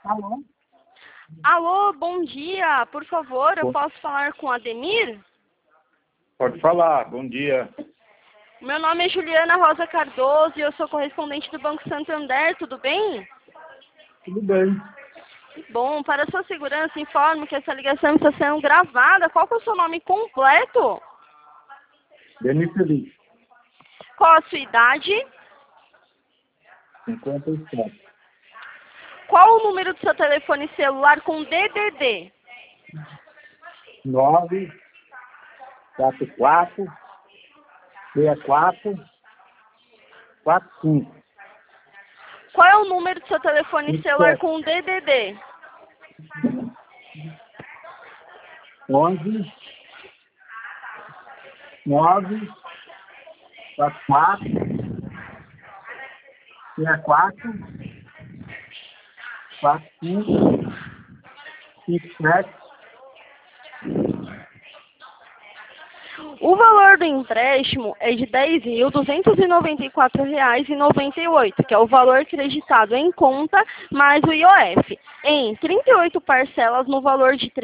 Alô? Alô, bom dia. Por favor, eu Bom. posso falar com a Ademir? Pode falar, bom dia. Meu nome é Juliana Rosa Cardoso e eu sou correspondente do Banco Santander, tudo bem? Tudo bem. Bom, para sua segurança, informo que essa ligação está sendo gravada. Qual que é o seu nome completo? Denis Feliz, Qual a sua idade? 57. Qual o número do seu telefone celular com DDD? 944 64 45. Qual é o número do seu telefone celular com DDD? 11 9 44 64 45 57. O valor do empréstimo é de R$ 10.294,98, que é o valor creditado em conta mais o IOF, em 38 parcelas no valor de R$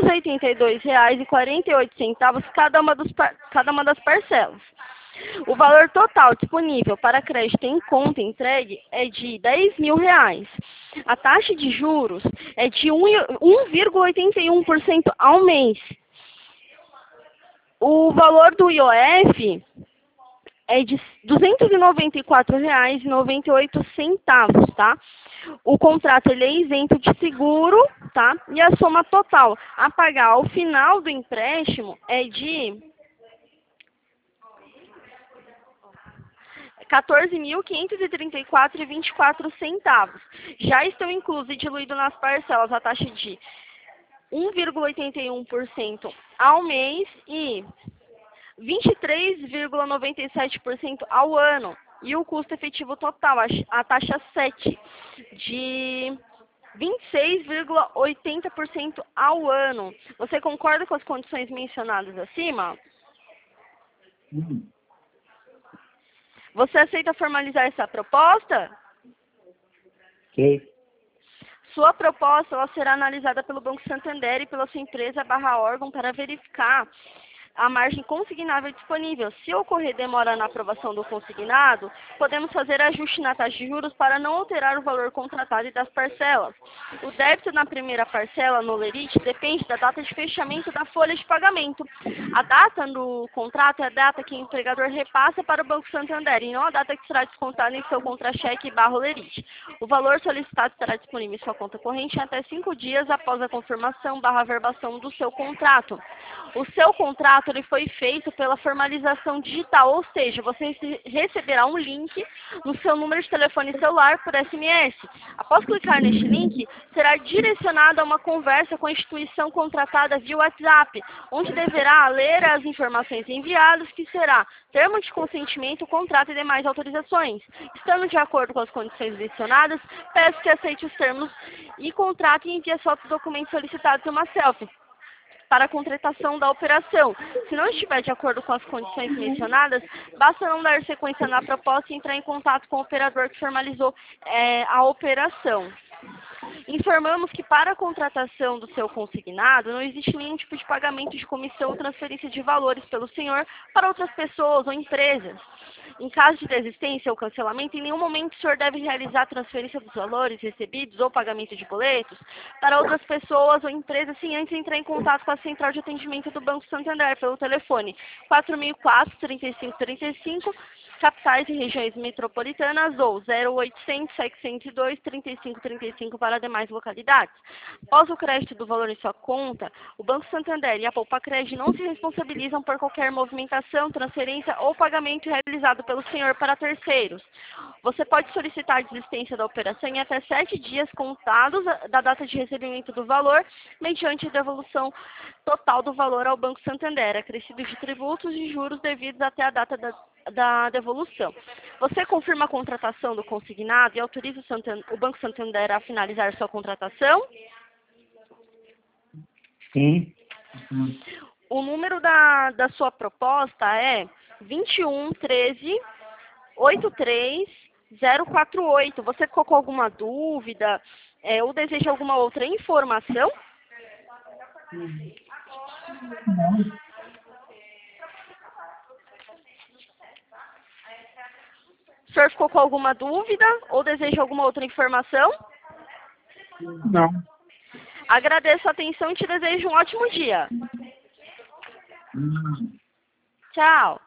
382,48 cada uma das parcelas. O valor total disponível para crédito em conta entregue é de R$ 10.000. A taxa de juros é de 1,81% ao mês. O valor do IOF é de R$ 294,98, tá? O contrato ele é isento de seguro, tá? E a soma total a pagar ao final do empréstimo é de R$ 14.534,24. Já estão inclusos e diluídos nas parcelas a taxa de 1,81% ao mês e 23,97% ao ano. E o custo efetivo total, a taxa 7, de 26,80% ao ano. Você concorda com as condições mencionadas acima? Você aceita formalizar essa proposta? Ok. Sua proposta ela será analisada pelo Banco Santander e pela sua empresa /órgão para verificar a margem consignável disponível. Se ocorrer demora na aprovação do consignado, podemos fazer ajuste na taxa de juros para não alterar o valor contratado e das parcelas. O débito na primeira parcela no lerite depende da data de fechamento da folha de pagamento. A data do contrato é a data que o empregador repassa para o Banco Santander e não a data que será descontada em seu contra-cheque /lerite. O valor solicitado estará disponível em sua conta corrente em até 5 dias após a confirmação /averbação do seu contrato. O seu contrato ele foi feito pela formalização digital, ou seja, você receberá um link no seu número de telefone celular por SMS. Após clicar neste link, será direcionado a uma conversa com a instituição contratada via WhatsApp, onde deverá ler as informações enviadas, que será termo de consentimento, contrato e demais autorizações. Estando de acordo com as condições mencionadas, peço que aceite os termos e contrato e envie as fotos dos documentos solicitados em uma selfie para a contratação da operação. Se não estiver de acordo com as condições mencionadas, basta não dar sequência na proposta e entrar em contato com o operador que formalizou a operação. Informamos que para a contratação do seu consignado, não existe nenhum tipo de pagamento de comissão ou transferência de valores pelo senhor para outras pessoas ou empresas. Em caso de desistência ou cancelamento, em nenhum momento o senhor deve realizar a transferência dos valores recebidos ou pagamento de boletos para outras pessoas ou empresas, sem antes entrar em contato com a central de atendimento do Banco Santander pelo telefone 4004-3535, capitais e regiões metropolitanas, ou 0800-702-3535 para demais localidades. Após o crédito do valor em sua conta, o Banco Santander e a Poupa-Crédito não se responsabilizam por qualquer movimentação, transferência ou pagamento realizado pelo senhor para terceiros. Você pode solicitar a desistência da operação em até 7 dias contados da data de recebimento do valor, mediante a devolução total do valor ao Banco Santander, acrescido de tributos e juros devidos até a data da devolução. Você confirma a contratação do consignado e autoriza o Banco Santander a finalizar sua contratação? Sim. O número da sua proposta é 2113-83048. Você ficou com alguma dúvida? Ou deseja alguma outra informação? Não. O senhor ficou com alguma dúvida ou deseja alguma outra informação? Não. Agradeço a atenção e te desejo um ótimo dia. Tchau.